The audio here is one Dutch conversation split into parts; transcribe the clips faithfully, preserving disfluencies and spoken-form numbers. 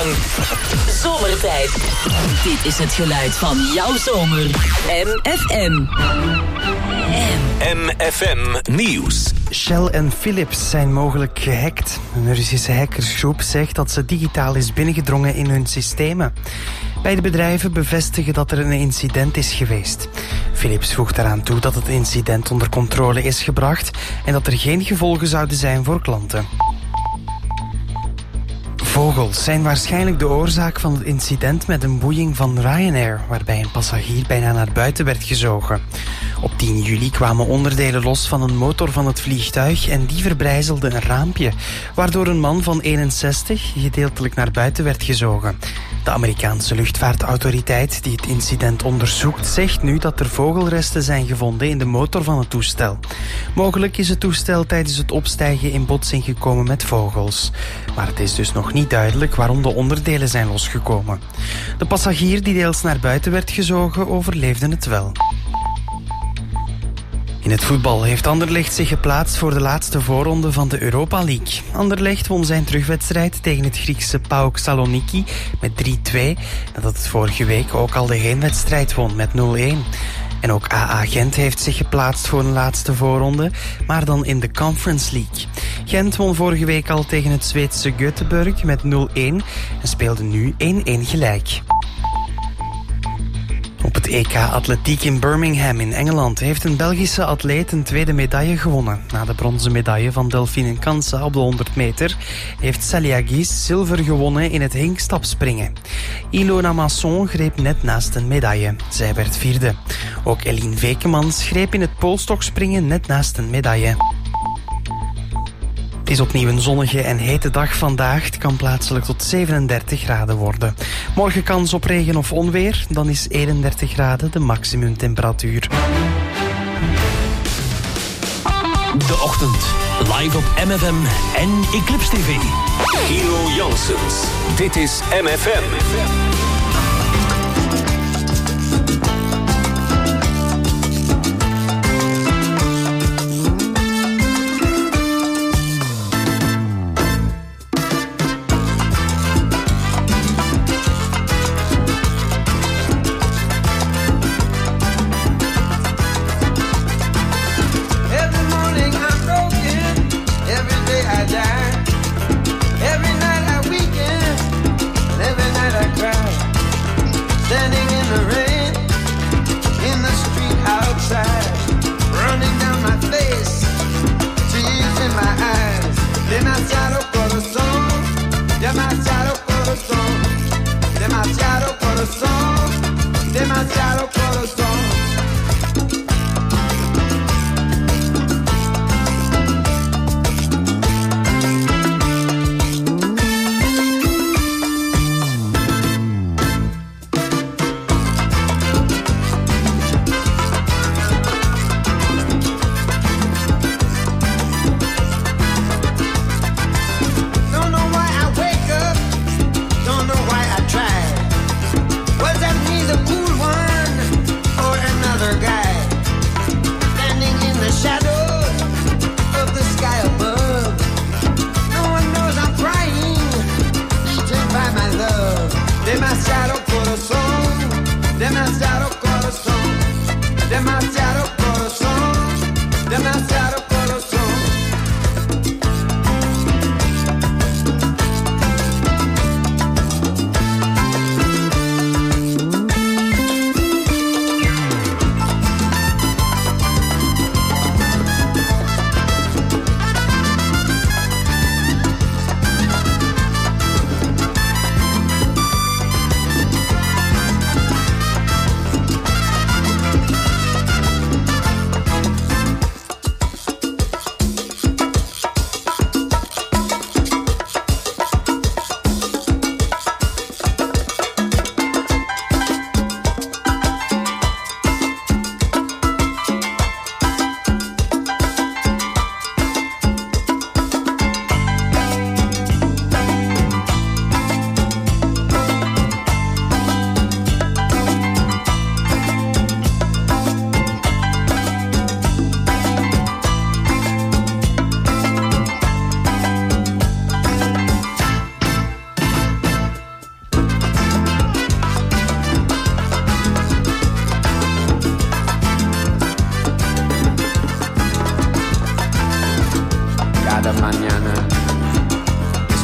lang. Zomertijd. Dit is het geluid van jouw zomer. M F M. M F M Nieuws. Shell en Philips zijn mogelijk gehackt. Een Russische hackersgroep zegt dat ze digitaal is binnengedrongen in hun systemen. Beide bedrijven bevestigen dat er een incident is geweest. Philips voegt eraan toe dat het incident onder controle is gebracht en dat er geen gevolgen zouden zijn voor klanten. Vogels zijn waarschijnlijk de oorzaak van het incident met een boeiing van Ryanair, waarbij een passagier bijna naar buiten werd gezogen. Op tien juli kwamen onderdelen los van een motor van het vliegtuig en die verbrijzelde een raampje, waardoor een man van eenenzestig gedeeltelijk naar buiten werd gezogen. De Amerikaanse luchtvaartautoriteit die het incident onderzoekt zegt nu dat er vogelresten zijn gevonden in de motor van het toestel. Mogelijk is het toestel tijdens het opstijgen in botsing gekomen met vogels. Maar het is dus nog niet duidelijk waarom de onderdelen zijn losgekomen. De passagier die deels naar buiten werd gezogen overleefde het wel. In het voetbal heeft Anderlecht zich geplaatst voor de laatste voorronde van de Europa League. Anderlecht won zijn terugwedstrijd tegen het Griekse PAOK Saloniki met drie twee, nadat het vorige week ook al de heenwedstrijd won met nul een. En ook A A Gent heeft zich geplaatst voor een laatste voorronde, maar dan in de Conference League. Gent won vorige week al tegen het Zweedse Göteborg met nul een en speelde nu één een gelijk. Op het E K Atletiek in Birmingham in Engeland heeft een Belgische atleet een tweede medaille gewonnen. Na de bronzen medaille van Delphine Kansa op de honderd meter heeft Celia Gies zilver gewonnen in het hinkstapspringen. Ilona Masson greep net naast een medaille. Zij werd vierde. Ook Eline Vekemans greep in het poolstokspringen net naast een medaille. Het is opnieuw een zonnige en hete dag vandaag. Het kan plaatselijk tot zevenendertig graden worden. Morgen kans op regen of onweer. Dan is eenendertig graden de maximumtemperatuur. De ochtend. Live op M F M en Eclipse T V. Gino Janssens. Dit is M F M.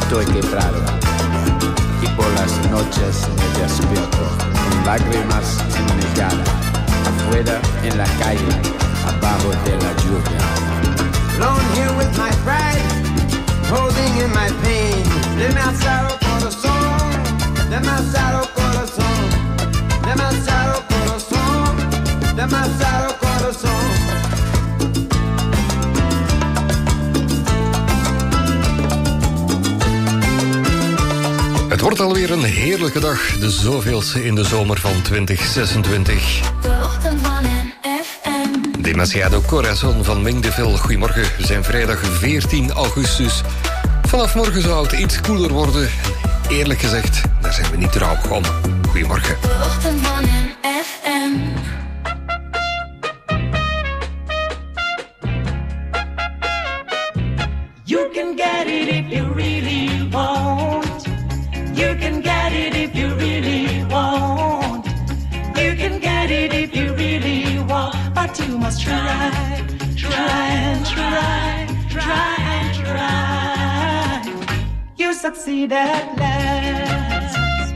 estoy quebrado y por las noches me despierto con lágrimas en mi cara, afuera en la calle, abajo de la lluvia. Alone here with my pride, holding in my pain. Demasiado corazón, demasiado corazón, demasiado corazón, demasiado corazón. Het wordt alweer een heerlijke dag, de zoveelste in de zomer van twintig zesentwintig. De ochtend van N F M. Demasiado Corazon van Wing de Vil. Goedemorgen, we zijn vrijdag veertien augustus. Vanaf morgen zou het iets koeler worden. En eerlijk gezegd, daar zijn we niet trouw om. Goedemorgen. De ochtend van N F M. You can get it if you really want. You can get it if you really want. You can get it if you really want. But you must try, try and try, try and try. You succeed at last.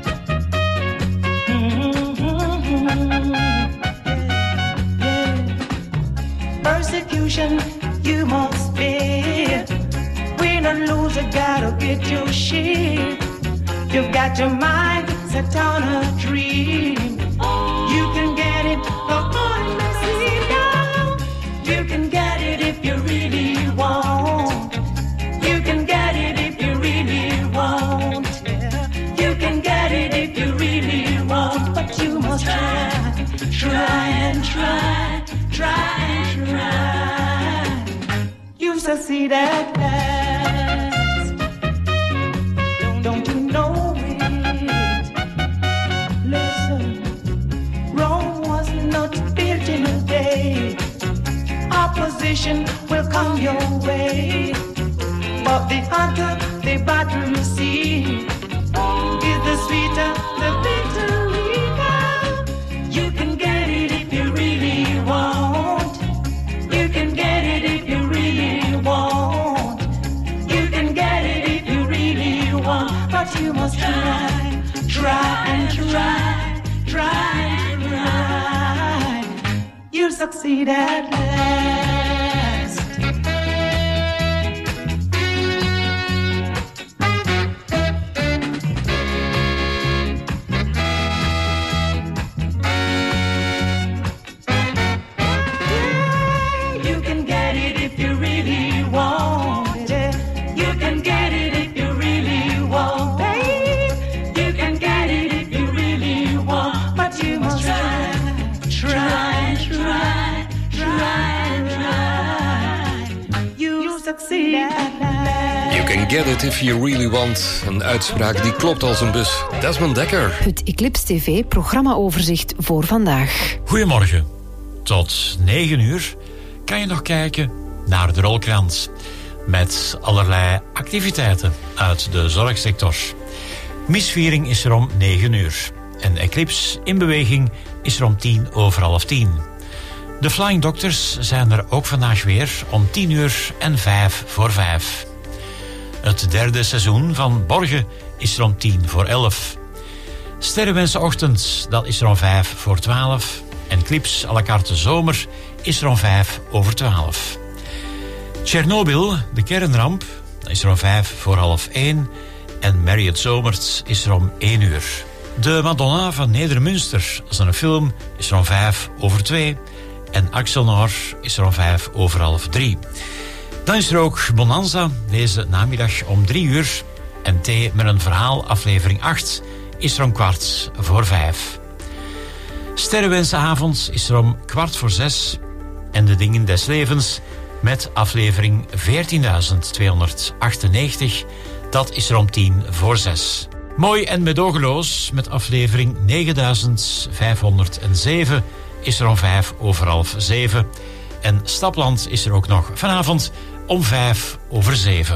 Mm-hmm. Yeah. Persecution you must bear. Win or lose, you gotta get your share. You've got your mind set on a dream. You can get it, come on, see now. You can get it if you really want. You can get it if you really want. You can get it if you really want. But you must try, try and try, try and try. You succeed at last. Don't you know it? Listen, Rome was not built in a day. Opposition will come your way, but the hotter the battle you see, is the sweeter the victory comes. You can get it if you really want. You can get it if you really want. You can get it if you really want. But you must try, try and try, try and try. You'll succeed at last. You can get it if you really want it. You can get it if you really want, babe. You can get it if you really want, but you must try, try and try, try and try. You succeed at last. You can get it if you really want. Een uitspraak die klopt als een bus. Desmond Dekker. Het Eclipse T V-programmaoverzicht voor vandaag. Goedemorgen. Tot negen uur kan je nog kijken naar de rolkrant. Met allerlei activiteiten uit de zorgsector. Misviering is er om negen uur. En Eclipse in beweging is er om tien over half tien. De Flying Doctors zijn er ook vandaag weer om tien uur en vijf voor vijf. Het derde seizoen van Borgen is er om tien voor elf. Sterrenwensenochtend, dat is er om vijf voor twaalf. En Clips à la carte zomer is er om vijf over twaalf. Tsjernobyl, de kernramp, dat is er om vijf voor half één. En Marriott Zomert is er om één uur. De Madonna van Nedermünster, als een film, is er om vijf over twee. En Axel Noor is er om vijf over half drie. Dan is er ook Bonanza, deze namiddag om drie uur. En Thee met een verhaal, aflevering acht, is er om kwart voor vijf. Sterrenwensenavond is er om kwart voor zes. En De Dingen des Levens met aflevering veertienduizend tweehonderdachtennegentig. Dat is er om tien voor zes. Mooi en medogeloos met aflevering negenduizend vijfhonderdzeven is er om vijf over half zeven. En Stapland is er ook nog vanavond om vijf over zeven.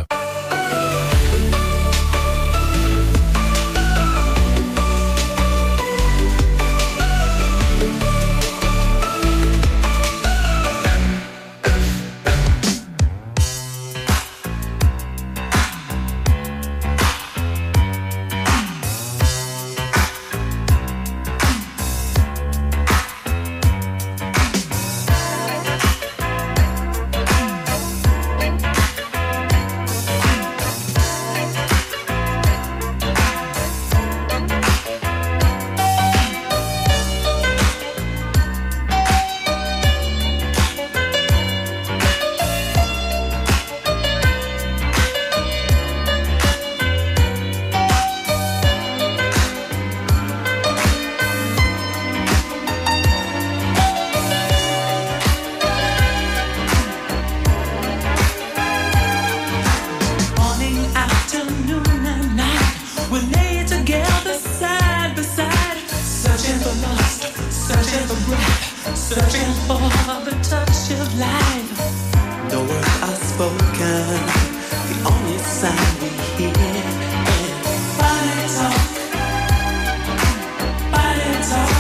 searching for the touch of life. The words are spoken, the only sound we hear. Body talk, body talk.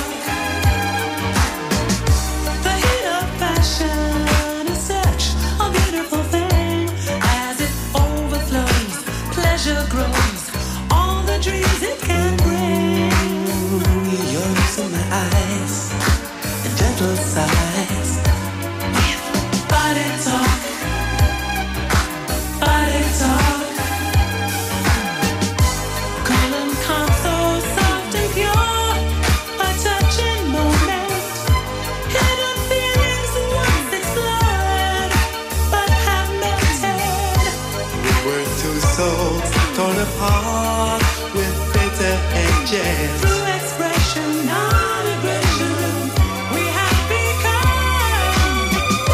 The heat of passion is such a beautiful thing. As it overflows, pleasure grows, all the dreams it can bring. You're in my eyes, a gentle sighs. Body talk, body talk. Cool and calm, so soft and pure, a touching moment. Hidden feelings once explored, but have melted. We were two souls torn apart with bitter edges. Through expression, non-aggression, we have become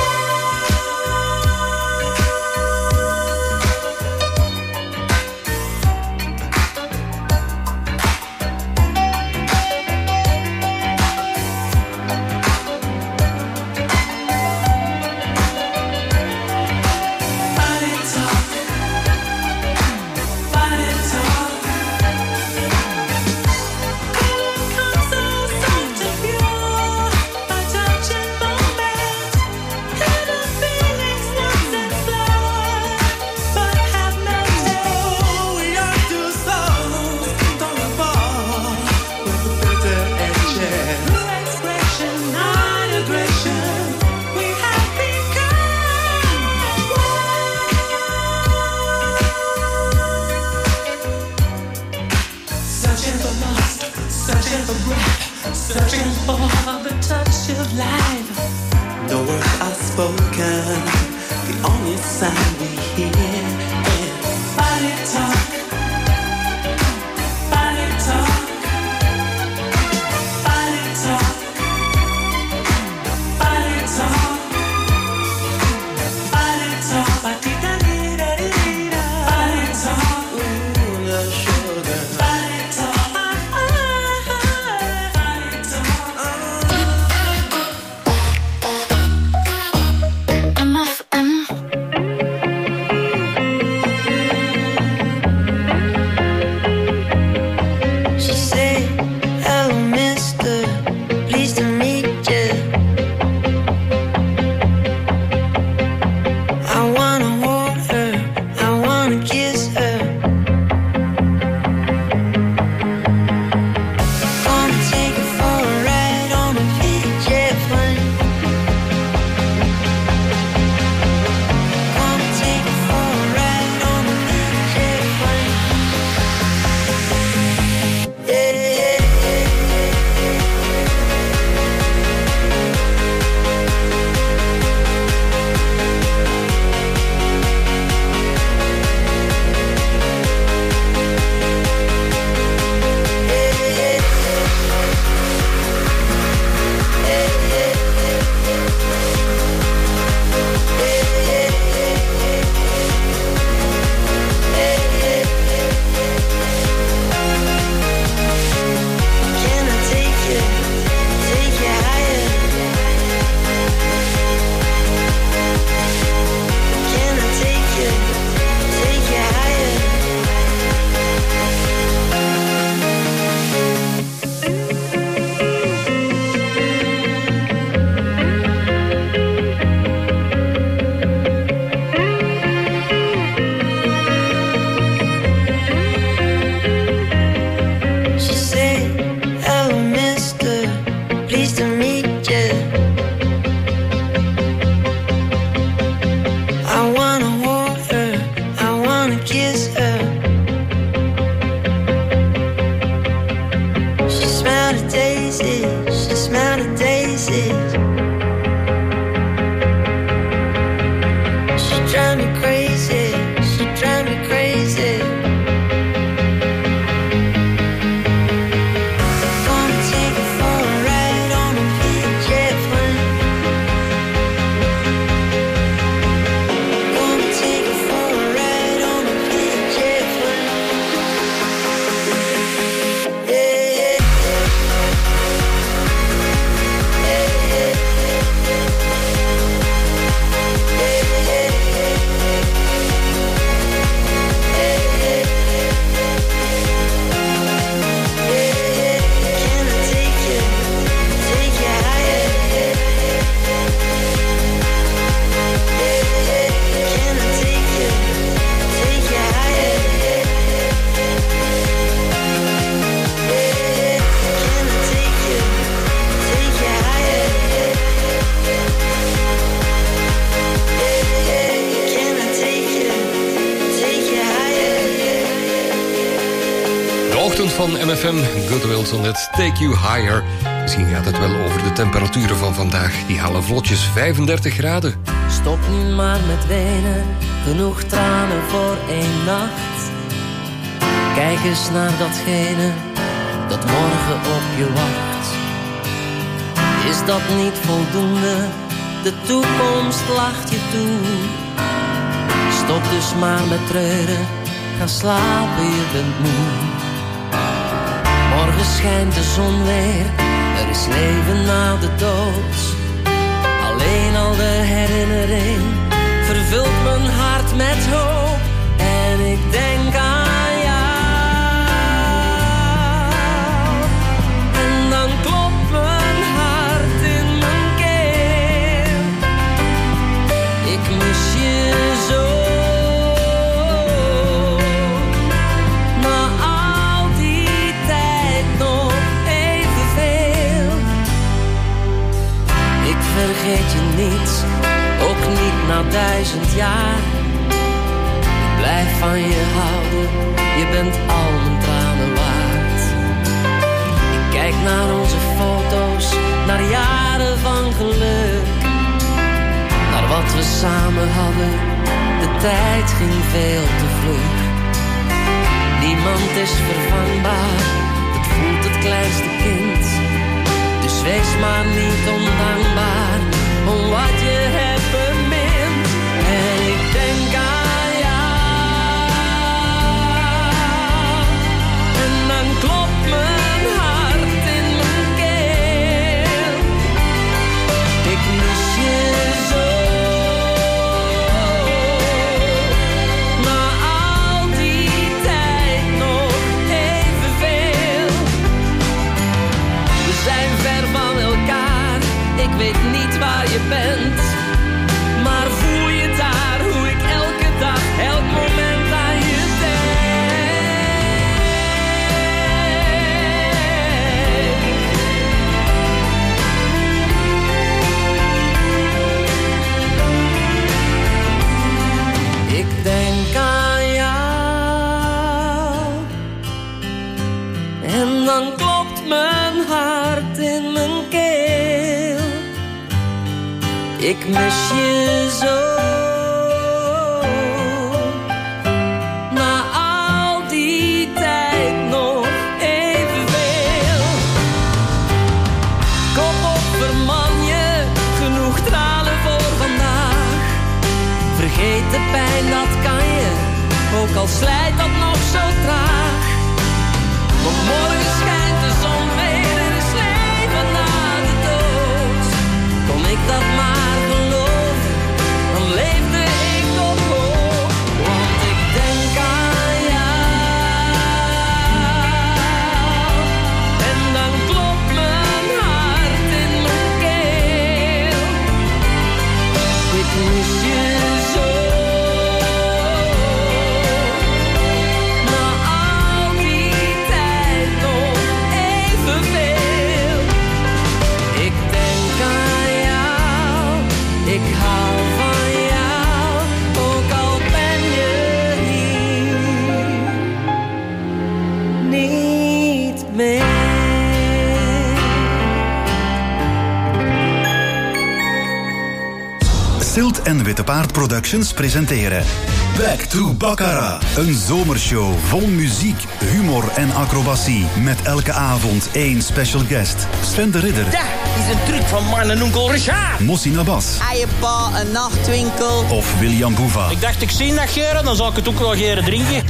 body talk, body talk. Come so soft and pure, a touching moment. Hidden feelings once explored, but have melted. We are two souls torn apart with bitter edges. Through expression, non-aggression, we have become one. Searching for lust, searching for breath, searching for the touch of life. The words are spoken, the only sound we hear. Body talk, body talk, body talk, body talk, body talk, ba-dee-da-dee-da-dee-da. Body talk, ooh, the sugar. Body talk, body talk. M F M. ochtend van M F M. Good Wilson, let's take you higher. Misschien gaat het wel over de temperaturen van vandaag. Die halen vlotjes vijfendertig graden. Stop nu maar met wenen, genoeg tranen voor één nacht. Kijk eens naar datgene dat morgen op je wacht. Is dat niet voldoende? De toekomst lacht je toe. Stop dus maar met treuren, ga slapen, je bent moe. Morgen schijnt de zon weer, er is leven na de dood. Alleen al de herinnering vervult mijn hart met hoop. En ik denk aan jou. En dan klopt mijn hart in mijn keel. Ik mis je zo. Vergeet je niet, ook niet na duizend jaar. Ik blijf van je houden, je bent al mijn tranen waard. Ik kijk naar onze foto's, naar jaren van geluk. Naar wat we samen hadden, de tijd ging veel te vlug. Niemand is vervangbaar, het voelt het kleinste kind. Dus wees maar niet ondankbaar om wat je hebt bemind. En ik denk aan jou. En dan klopt mijn hart in mijn keel. Ik mis je zo. Na al die tijd nog evenveel. We zijn ver van elkaar, ik weet niet waar je bent. Maar voel je daar hoe ik elke dag, elk moment aan je denk. Ik denk aan jou. En dan klopt mijn hart in mijn keel. Ik mis je zo. Na al die tijd nog evenveel. Kom op, verman je, genoeg tranen voor vandaag. Vergeet de pijn, dat kan je, ook al slijt dat nog zo traag. Want morgen schijnt de zon weer, er is leven na de dood. Kon ik dat maar geloven, dan leefde ik op hoop. Want ik denk aan jou. En dan klopt mijn hart in mijn keel. Ik mis je zo. Na al die tijd nog evenveel. Ik denk aan jou, ik hou van jou, ook al ben je hier niet meer. Silt en Witte Paard Productions presenteren Back to Baccarat. Een zomershow vol muziek, humor en acrobatie. Met elke avond één special guest. Sven de Ridder. Dat is een truc van mijn en onkel Richard. Mossi Nabas. Eierpa, een nachtwinkel. Of William Boeva. Ik dacht, ik zie dat geren, dan zal ik het ook wel geren drinken.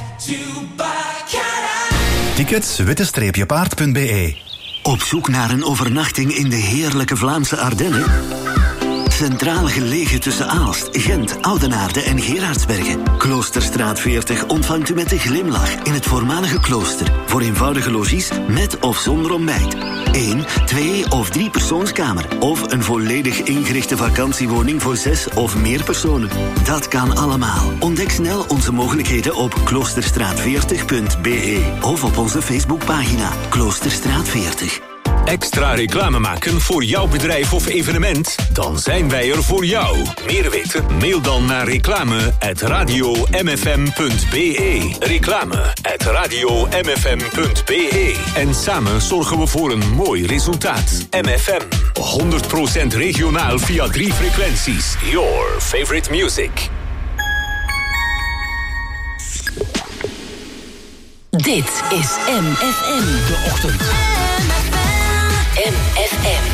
Tickets witte-paard punt b e. Op zoek naar een overnachting in de heerlijke Vlaamse Ardennen? Centraal gelegen tussen Aalst, Gent, Oudenaarde en Gerardsbergen. Kloosterstraat veertig ontvangt u met een glimlach in het voormalige klooster. Voor eenvoudige logies met of zonder ontbijt. Eén, twee of drie persoonskamer. Of een volledig ingerichte vakantiewoning voor zes of meer personen. Dat kan allemaal. Ontdek snel onze mogelijkheden op kloosterstraat veertig punt b e of op onze Facebookpagina Kloosterstraat veertig. Extra reclame maken voor jouw bedrijf of evenement? Dan zijn wij er voor jou. Meer weten? Mail dan naar reclame at radio m f m punt b e. Reclame at radio m f m punt b e. En samen zorgen we voor een mooi resultaat. M F M, honderd procent regionaal via drie frequenties. Your favorite music. Dit is M F M. De ochtend. M F M.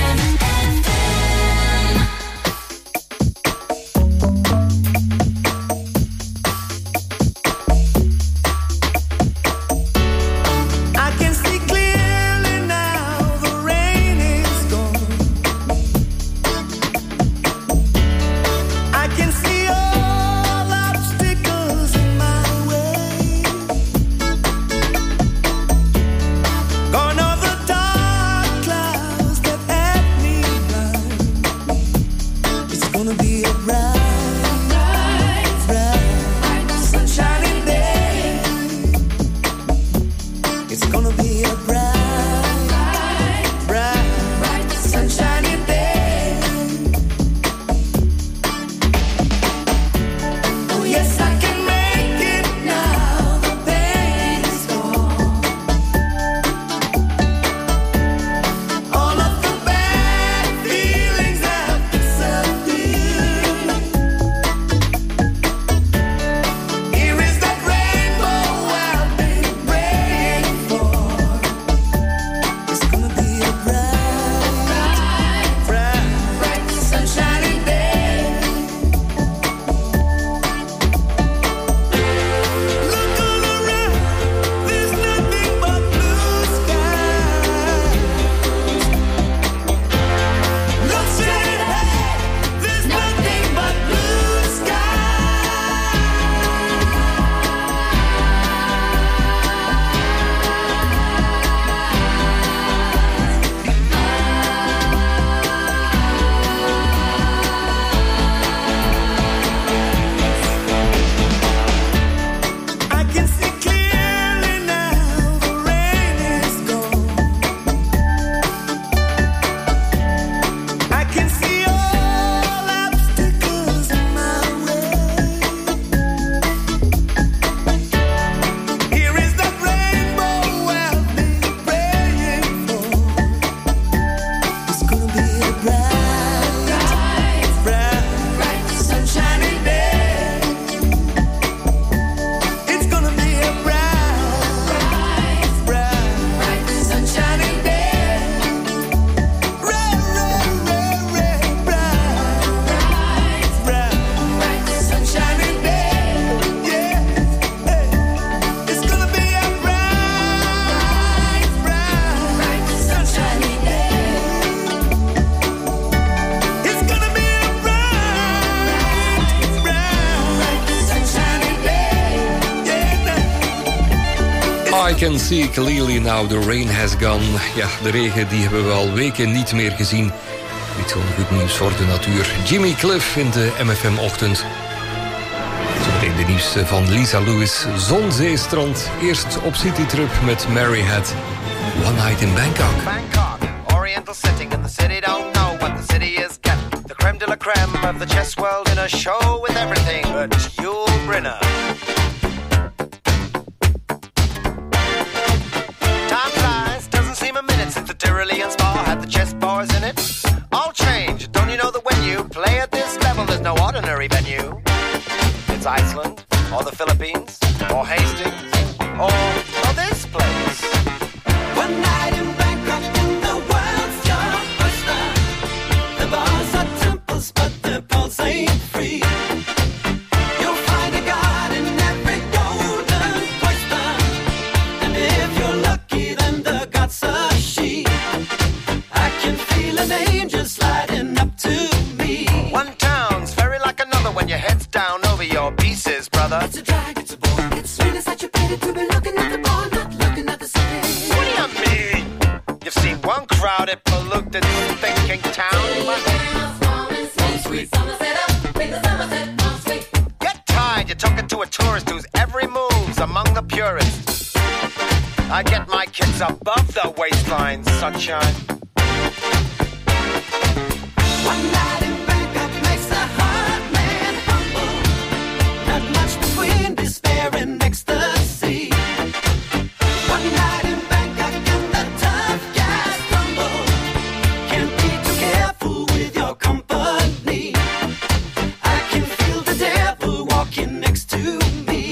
I can see clearly now the rain has gone. Ja, de regen die hebben we al weken niet meer gezien. Niet zo'n goed nieuws voor de natuur. Jimmy Cliff in de M F M-ochtend. Zometeen de nieuws van Lisa Lewis. Zon, zee, strand. Eerst op citytrip met Mary Had. One Night in Bangkok. Bangkok, oriental setting in the city. Don't know what the city is getting. The creme de la creme of the chess world in a show with everything but Yul Brynner. Time flies, doesn't seem a minute since the Tyrolean Spa had the chess bars in it. All change, don't you know that when you play at this level, there's no ordinary venue? It's Iceland, or the Philippines, or Hastings, or, or this place. One night in Bangkok in the world's your oyster. The bars are temples, but the pulse ain't free. You'll find a god in every golden oyster. And if you're lucky, then the god's a she. I can feel an angel sliding up to me. One town's very like another when your head's down over your pieces, brother. It's a drag, it's a bore. It's really such a pity to be looking at the bar, not looking at the city. What do you mean? You've seen one crowded, polluted, thinking town. Get tired, you're talking to a tourist whose every move's among the purists. I get my kids above the waistline, sunshine. One night in Bangkok makes a hard man humble. Not much between despair and ecstasy. One night in Bangkok and the tough guys crumble. Can't be too careful with your company. I can feel the devil walking next to me.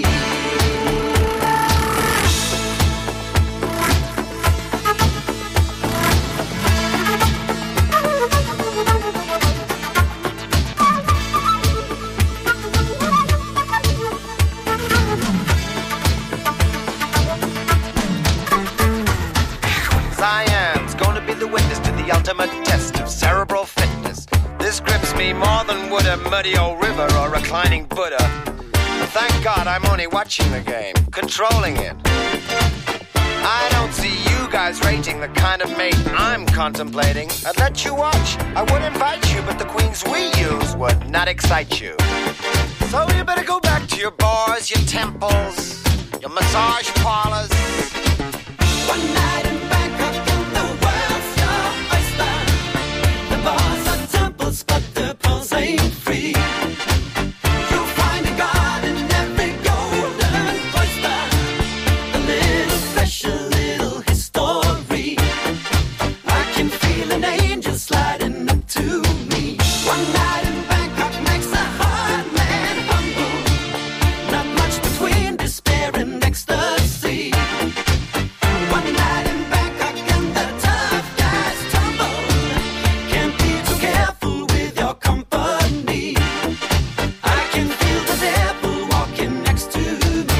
Cyan's gonna be the witness to the ultimate test of cerebral fitness. This grips me more than would a muddy old river or reclining Buddha. But thank God I'm only watching the game, controlling it. I don't see you guys rating the kind of mate I'm contemplating. I'd let you watch, I would invite you, but the queens we use would not excite you. So you better go back to your bars, your temples, your massage parlors. One night in Bangkok and the world's your oyster. The bars are temples, but the pearls ain't free. You'll find a god in every golden oyster. A little special little history. I can feel an angel sliding up to me. One night in Bangkok makes a hard man humble. Not much between despair and ecstasy. One night in Bangkok and the tough guys tumble. Can't be too careful with your company. I can feel the devil walking next to me.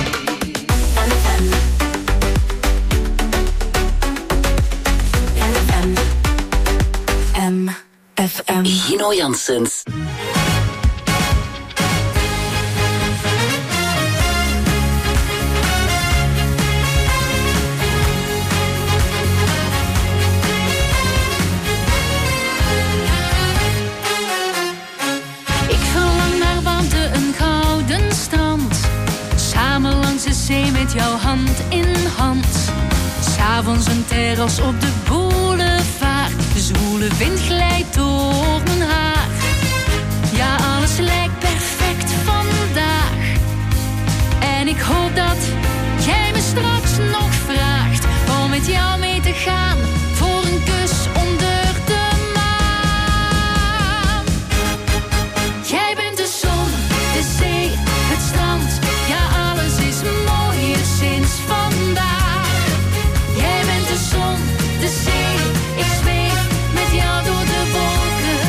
M F M. Gino Janssens. Ik verlang naar warmte, een gouden strand. Samen langs de zee met jouw hand in hand. S'avonds een terras op de boulevard. De zwoele wind glijdt door mijn haar. Ja, alles lijkt perfect vandaag. En ik hoop dat jij me straks nog vraagt om met jou mee te gaan voor een kus onder de maan. Jij bent de zon, de zee, het strand. Ja, alles is mooier sinds vandaag. Jij bent de zon, de zee, ik zweef met jou door de wolken.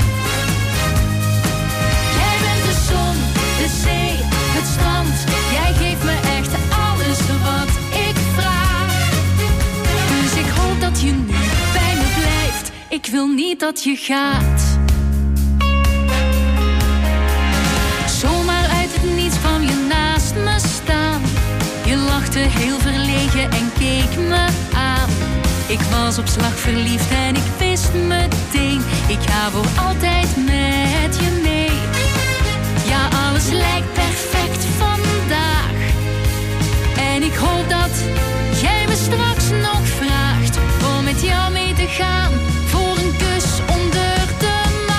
Jij bent de zon, de zee, het strand. Jij geeft me echt alles wat ik vraag. Dus ik hoop dat je nu bij me blijft. Ik wil niet dat je gaat. Zomaar uit het niets kwam je naast me staan. Je lachte heel verlegen en keek me aan. Ik was op slag verliefd en ik wist meteen, ik ga voor altijd met je mee. Ja, alles lijkt perfect vandaag. En ik hoop dat jij me straks nog vraagt om met jou mee te gaan voor een kus onder de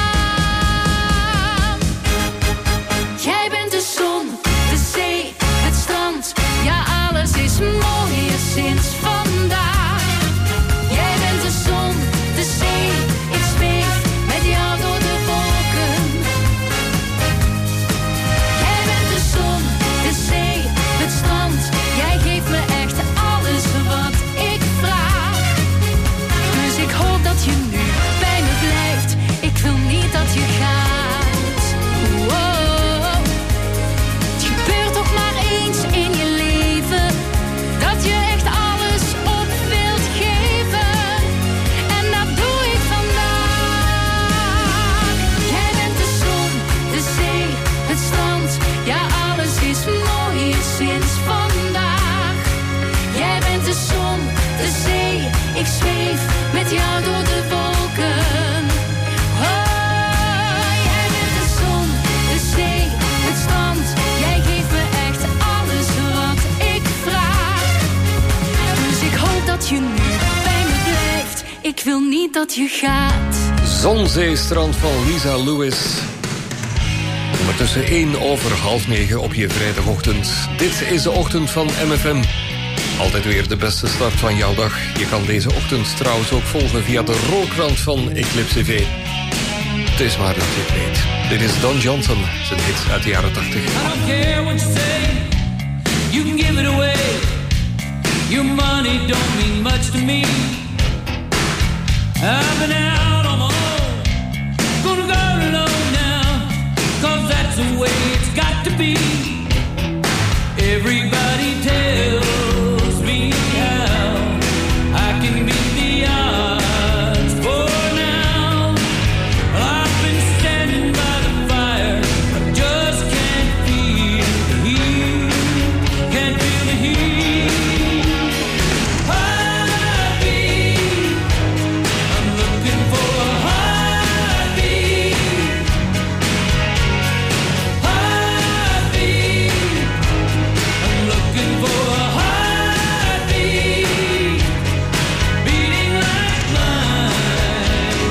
maan. Jij bent de zon, de zee, het strand. Ja, alles is mooier sinds vandaag. Jij bent de zon, de zee, ik zweef met jou door de wolken. Jij bent de zon, de zee, het strand. Jij geeft me echt alles wat ik vraag. Dus ik hoop dat je nu bij me blijft. Ik wil niet dat je gaat. Wow. Het gebeurt toch maar eens in je leven dat je echt alles op wilt geven. En dat doe ik vandaag. Jij bent de zon, de zee, het strand. Ja, alles is mooier sinds vandaag. Jij bent de zon, de zee, ik zweef met jou door de wolken. Oh, jij bent de zon, de zee, het strand. Jij geeft me echt alles wat ik vraag. Dus dat je nu bij me blijft. Ik wil niet dat je gaat. Zonzeestrand van Lisa Lewis. Ondertussen één over half negen op je vrijdagochtend. Dit is de ochtend van M F M. Altijd weer de beste start van jouw dag. Je kan deze ochtend trouwens ook volgen via de rolkrant van Eclipse T V. Het is maar dat je het weet. Dit is Don Johnson, zijn hit uit de jaren tachtig. I don't care what you say, you can give it away. Your money don't mean much to me. I've been out on my own, gonna go alone now, cause that's the way it's got to be. Everybody tells me how I can beat the odds for now. I've been standing by the fire, I just can't feel the heat, can't feel the heat. Heartbeat, I'm looking for a heartbeat. Heartbeat, I'm looking for a heartbeat, beating like mine.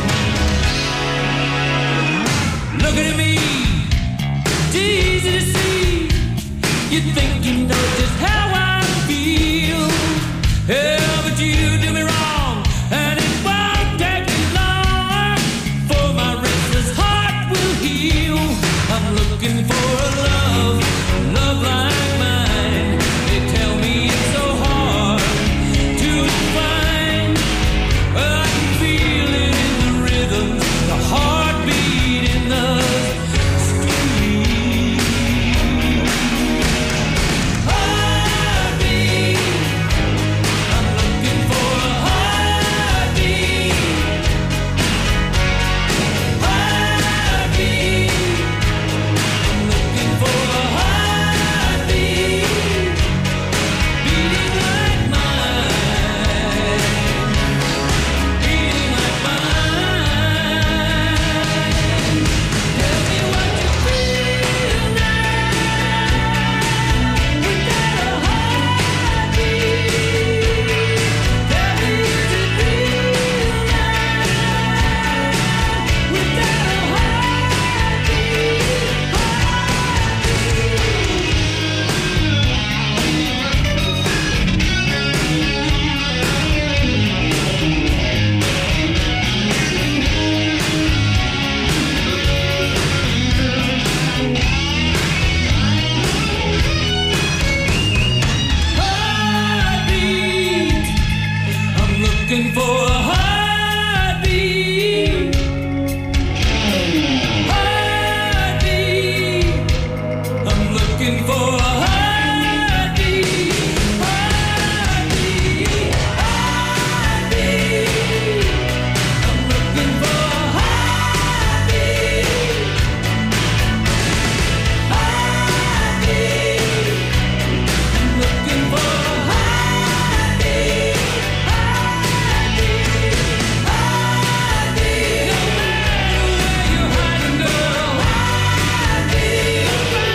Looking at me, it's easy to see. You think you know just how I feel. Yeah, but you do me wrong, and it won't take me long for my restless heart will heal. I'm looking for a love, love like mine. They tell me it's so hard to find, but I can feel it in the rhythm, the heartbeat in the street. Heartbeat, I'm looking for a heartbeat. Heartbeat, I'm looking for a heartbeat, beating like mine, beating like mine. Tell me what you feel now without a heartbeat. Tell me is it real now without a heartbeat, I'm looking for a heartbeat. Heartbeat, I'm looking for a heartbeat. Heartbeat, heartbeat, I'm looking for a heartbeat. Heartbeat, I'm looking for a heartbeat. Heartbeat, heartbeat, no matter where you're hiding, girl. Heartbeat,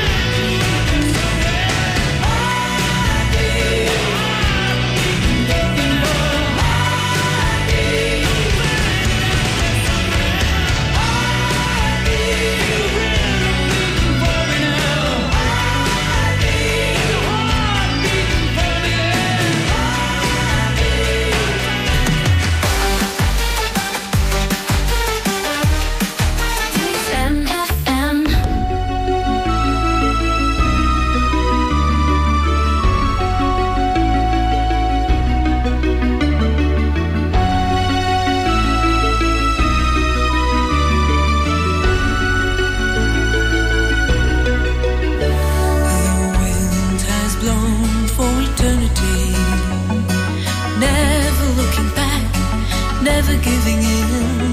never giving in,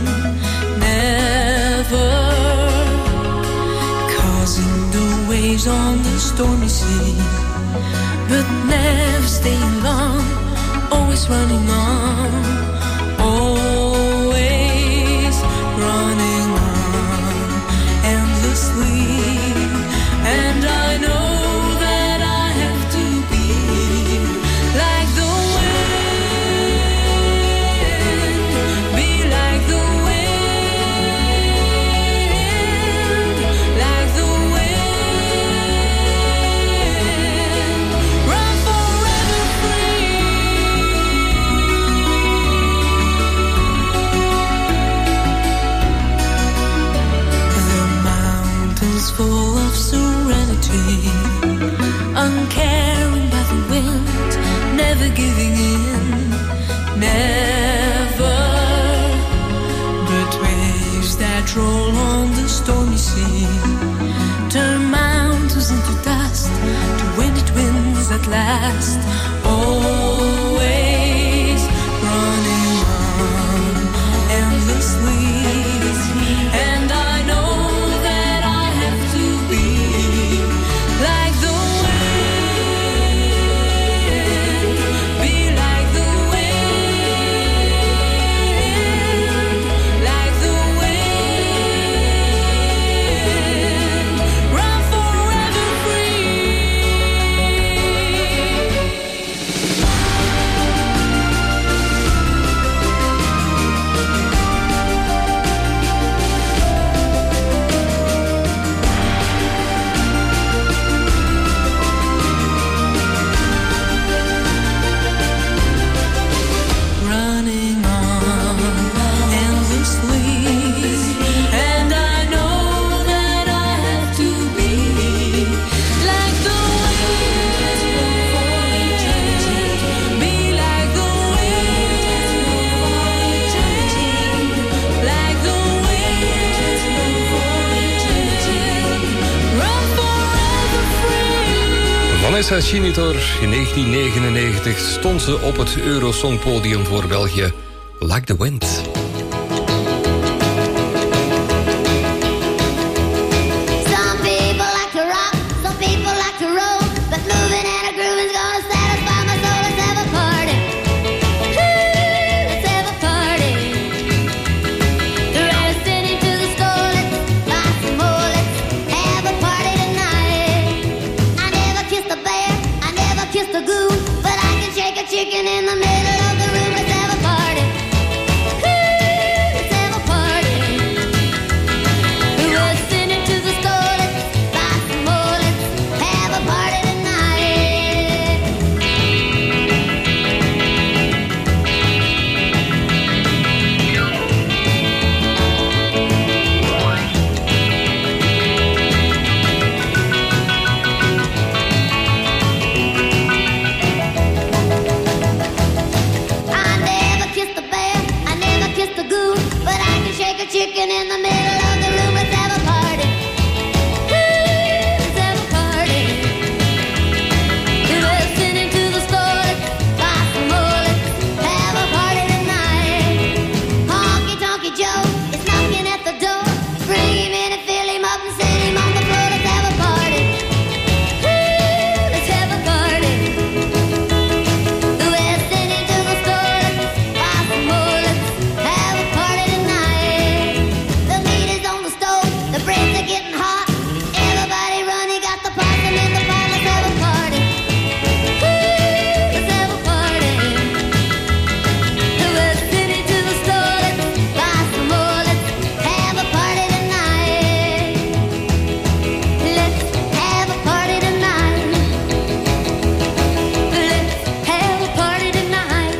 never causing the waves on the stormy sea, but never staying long, always running on, always running on endlessly. And I know that I have to be like the wind. never giving in, never. But waves that roll on the stormy sea turn mountains into dust to winded winds at last. Always running on endlessly, and I know that I have to be like the wind, be like the wind, like the wind, run forever free. Running on endlessly, and I know that I have to be like the wind, be like the wind, like the wind, run forever free. Vanessa Chinitor, in negentien negenennegentig stond ze op het Eurosongpodium voor België. Like the Wind. Some people like to rock, some people like to roll, but moving and a grooving's gonna satisfy my soul. Let's have a party. Woo, let's have a party. The rest sitting to the store, let's buy some more. Let's have a party tonight. I never kissed a bear, I never kissed a goon, but I can shake a chicken in the middle of the room. Let's have a party. Woo, let's have a party. The rest sitting to the store, let's buy some more. Let's have a party tonight. I never kissed a bear, I never kissed a goon, but I can shake a chicken in the middle of the room. Let's have a party. Woo, let's have a party. The rest sitting to the store, let's buy some more. Let's have a party tonight. Honky Tonky Joe is knocking at the door. Bring him in and fill him up and set him on the floor. Let's have a party. Woo, let's have a party. The rest sitting to the store, let's buy some more. Let's have a party tonight. The meat is on the stove, the breads are getting hot. Everybody running, got the possum in the pot. Let's have a party. Woo, let's have a party. The rest sitting to the store, let's buy some more. Let's have a party tonight. Let's have a party tonight. Let's have a party tonight.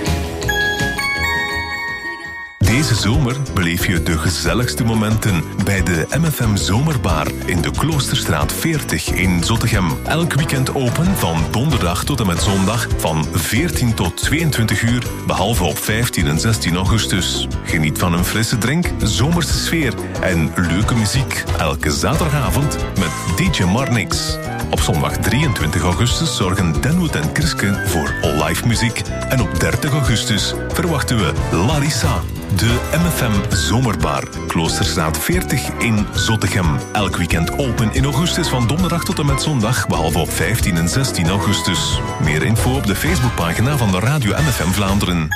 Deze zomer beleef je de gezelligste momenten bij de M F M Zomerbar in de Kloosterstraat veertig in Zottegem. Elk weekend open van donderdag tot en met zondag van veertien tot tweeëntwintig uur, behalve op vijftien en zestien augustus. Geniet van een frisse drink, zomerse sfeer en leuke muziek. Elke zaterdagavond met D J Marnix. Op zondag drieëntwintig augustus zorgen Denwood en Kriske voor live muziek. En op dertig augustus verwachten we Larissa. De M F M Zomerbar, Kloosterstraat veertig in Zottegem. Elk weekend open in augustus van donderdag tot en met zondag, behalve op vijftien en zestien augustus. Meer info op de Facebookpagina van de Radio M F M Vlaanderen.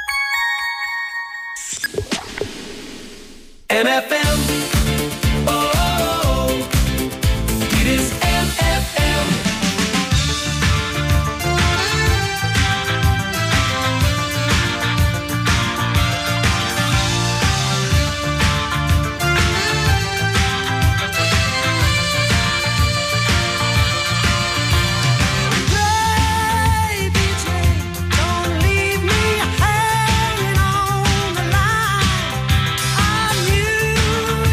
M F M. Oh, oh, oh. Dit is M F M. Baby Jane, don't leave me hanging on the line. I knew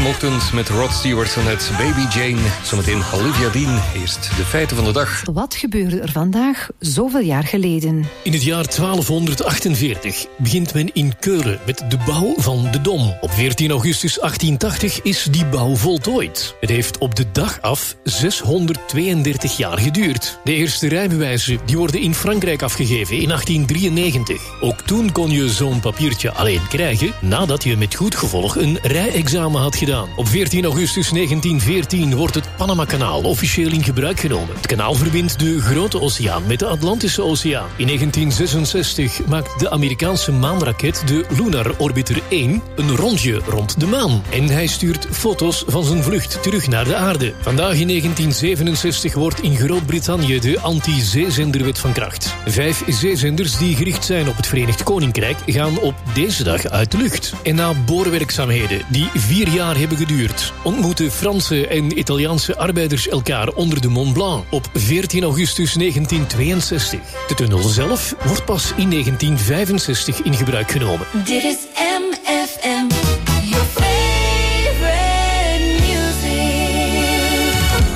M Ochtend met Rod Stewart en het Baby Jane. Zometeen Olivia Dean. Eerst de feiten van de dag. Wat gebeurde er vandaag zoveel jaar geleden? In het jaar twaalfhonderdachtenveertig begint men in Keulen met de bouw van de Dom. Op veertien augustus achttientachtig is die bouw voltooid. Het heeft op de dag af zeshonderdtweeëndertig jaar geduurd. De eerste rijbewijzen die worden in Frankrijk afgegeven in achttien drieënnegentig. Ook toen kon je zo'n papiertje alleen krijgen nadat je met goed gevolg een rijexamen had gedaan. Op veertien augustus negentien veertien wordt het Panama-kanaal officieel in gebruik genomen. Het kanaal verbindt de Grote Oceaan met de Atlantische Oceaan. In negentien zesenzestig maakt de Amerikaanse maanraket de Lunar Orbiter één een rondje rond de maan. En hij stuurt foto's van zijn vlucht terug naar de aarde. Vandaag in negentien zevenenzestig wordt in Groot-Brittannië de anti-zeezenderwet van kracht. Vijf zeezenders die gericht zijn op het Verenigd Koninkrijk gaan op deze dag uit de lucht. En na boorwerkzaamheden die vier jaar hebben geduurd, ontmoeten Franse en Italiaanse arbeiders elkaar onder de Mont Blanc op veertien augustus negentien tweeënzestig. De tunnel zelf wordt pas in negentien vijfenzestig in gebruik genomen. Dit is M F M, your favorite music.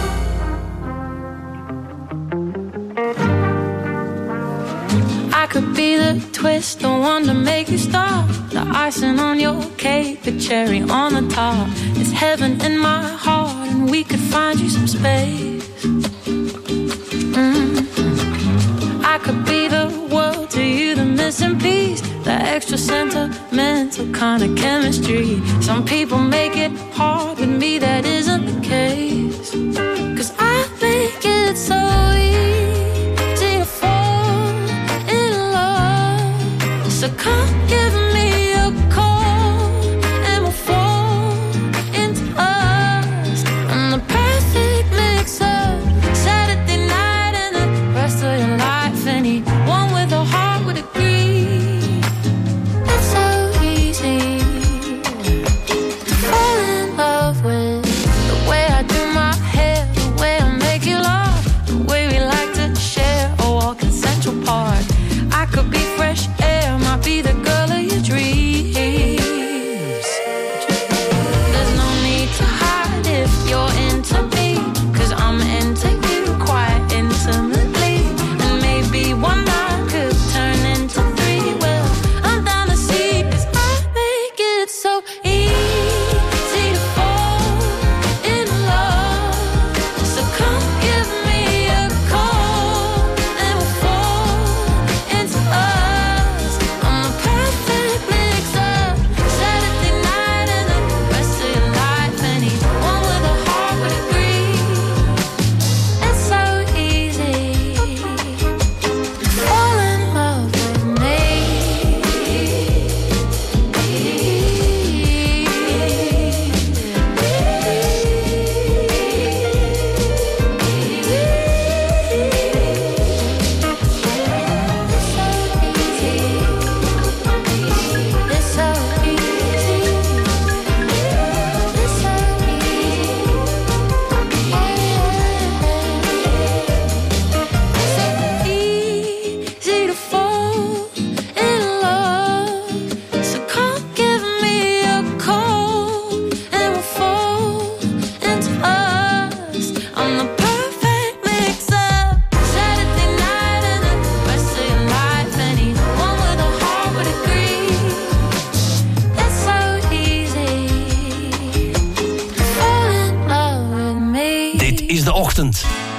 I could be the twist, the one to make you stop. The icing on your cake, the cherry on the top. It's heaven in my heart, and we could find you some space. Mm. I could be the world to you, the missing piece, the extra sentimental kind of chemistry. Some people make it hard, with me that isn't the case. 'Cause I think it's so easy to fall in love. So come give me a call and we'll fall into us. I'm the perfect mix-up, Saturday night and the rest of your life. Anyone with a heart would agree. It's so easy to fall in love with the way I do my hair, the way I make you laugh, the way we like to share a walk in Central Park. I could be fresh air, might be the girl of your dreams. There's no need to hide if you're into me, 'cause I'm into you quite intimately. And maybe one night could turn into three. Well, I'm down to see, 'cause I make it so easy to fall in love. So come give me a call and we'll fall into us. I'm the perfect mix-up, Saturday night and the rest of your life. Anyone with a heart would agree. It's so easy to fall in love with me. It's so easy. It's so easy to fall in love. So come give me a call and we'll fall into us. I'm the perfect mix-up, Saturday night and the rest of your life. Anyone with a heart would agree. It's so easy to fall in love with me. Dit is de ochtend.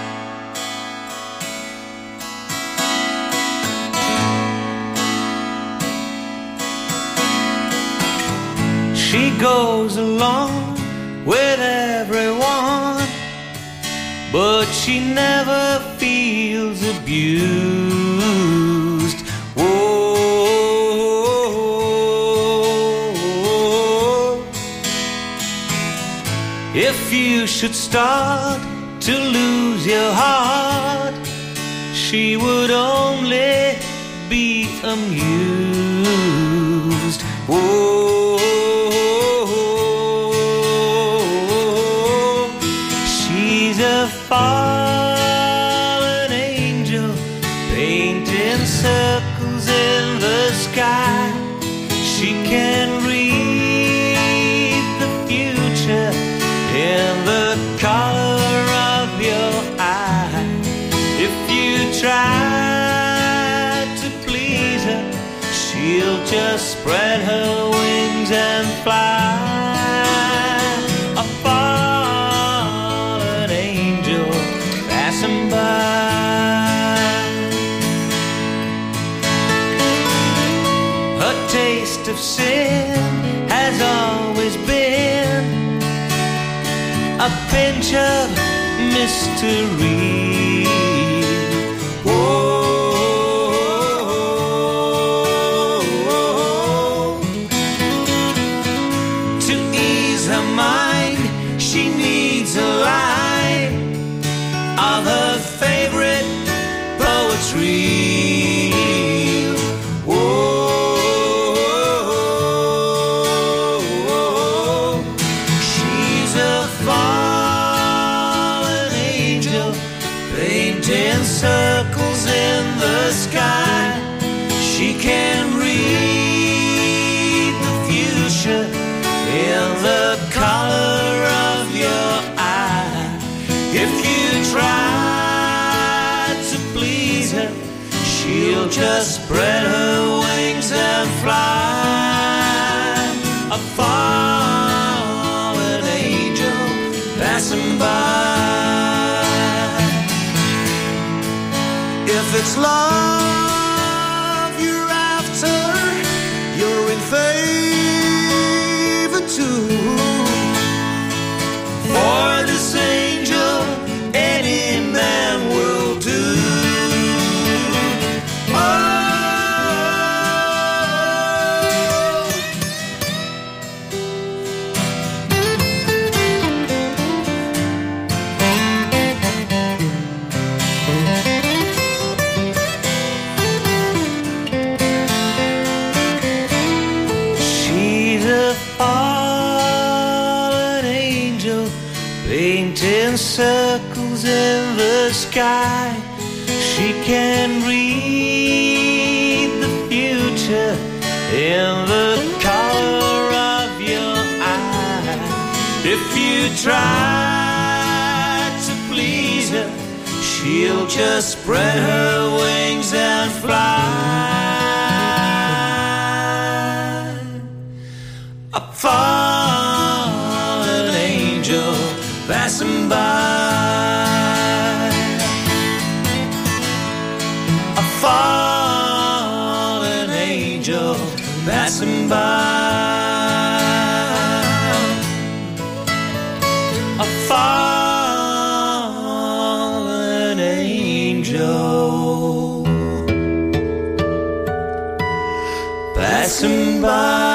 She goes along with everyone, but she never feels abused. Whoa. If you should start to lose your heart, she would only be amused. Whoa. She's a fallen angel painting circles in the sky. She can read the future she'll just spread her wings and fly. A fallen angel passing by. Her taste of sin has always been a pinch of mystery. Whoa. Of her favorite poetry. Whoa, she's a fallen angel painting circles in the sky. She can read the future in the color of your eye. If you try to please her, she'll just spread her wings and fly. A fallen angel passing by. If it's love you're after, you're in favor too. For this angel any man will do. Oh. She's a fallen angel painting circles in the sky. She can read the future in the color of your eye. If you try to please her, she'll just spread her wings and fly. A fallen angel passing by. A fallen angel passing by. A fallen angel passing by.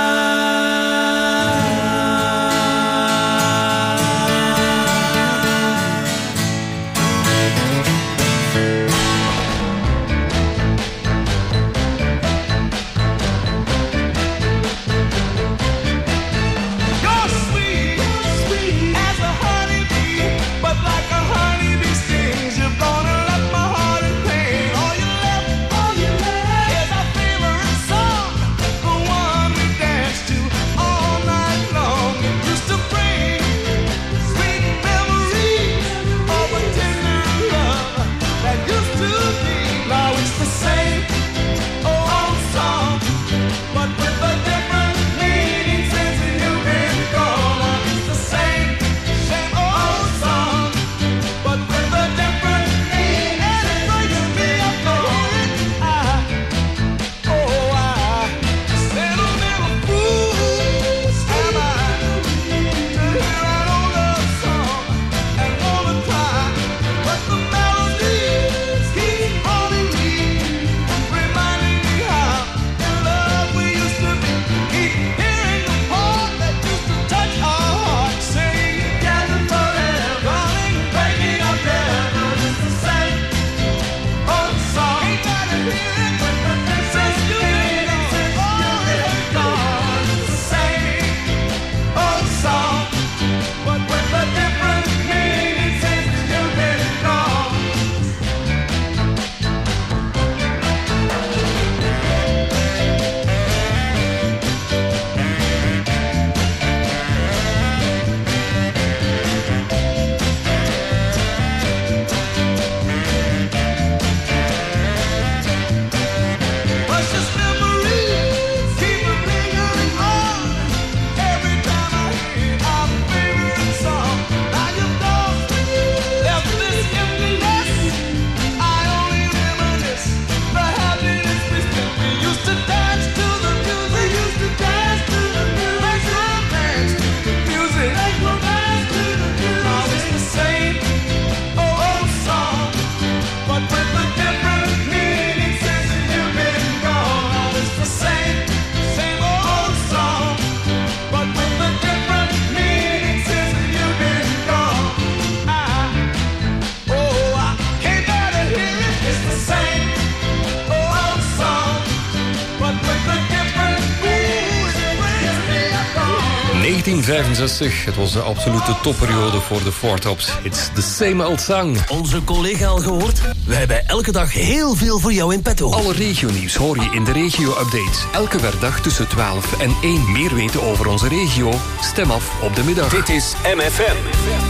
negentien vijfenzestig, het was de absolute topperiode voor de Four Tops. It's the same old song. Onze collega al gehoord? Wij hebben elke dag heel veel voor jou in petto. Alle regionieuws hoor je in de regio-update. Elke werkdag tussen twaalf en één. Meer weten over onze regio? Stem af op de middag. Dit is M F M.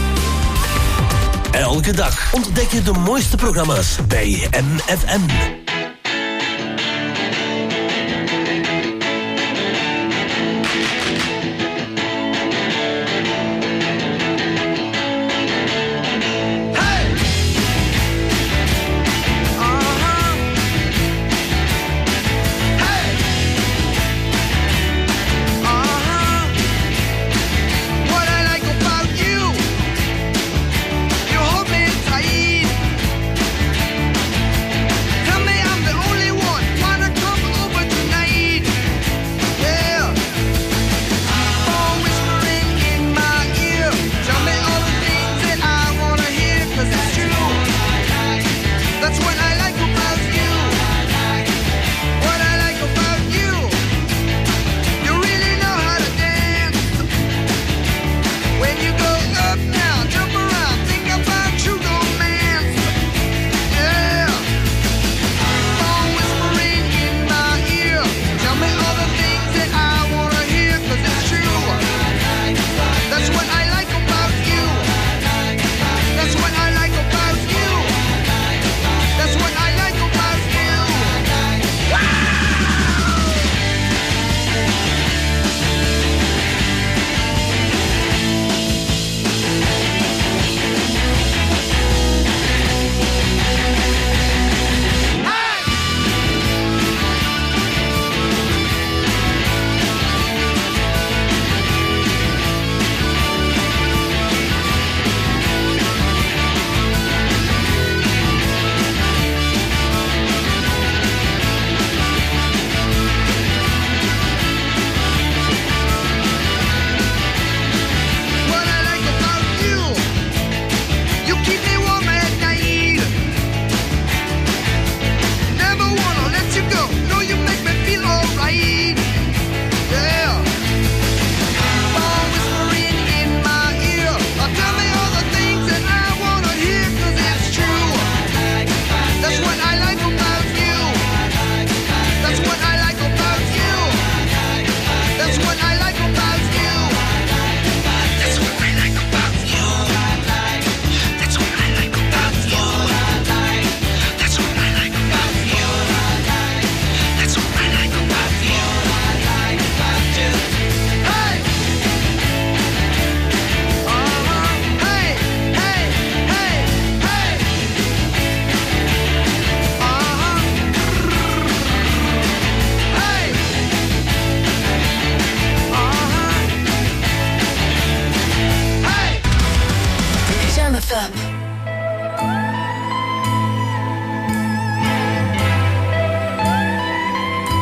Elke dag ontdek je de mooiste programma's bij M F M.